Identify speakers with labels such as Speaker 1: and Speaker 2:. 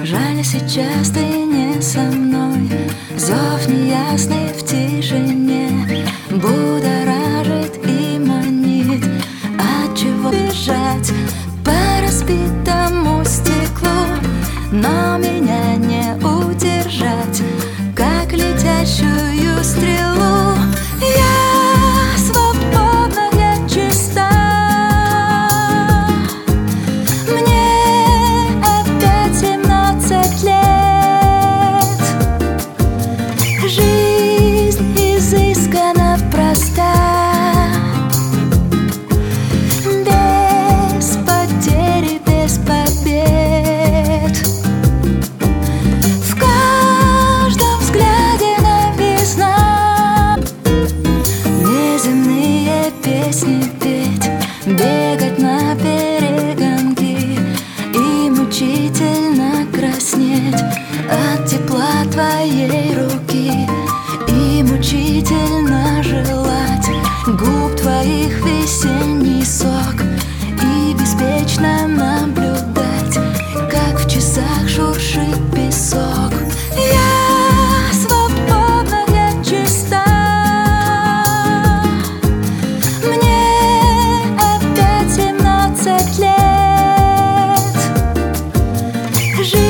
Speaker 1: Жаль, сейчас ты не со мной. Зов неясный в тишине будоражит и манит. От чего бежать по разбитому стеклу, но меня не удержать, как летящую стрелу. Я свободна, я чиста. Мне опять 17 лет. Жизнь изысканно проста, без потерь и без побед. В каждом взгляде новизна. Неземные песни петь, бегать на перегонки и мучительно краснеть от тепла твоей руки, и мучительно желать губ твоих весенний сок, и беспечно наблюдать, как в часах шуршит песок. Я свободна, я чиста. Мне опять 17 лет.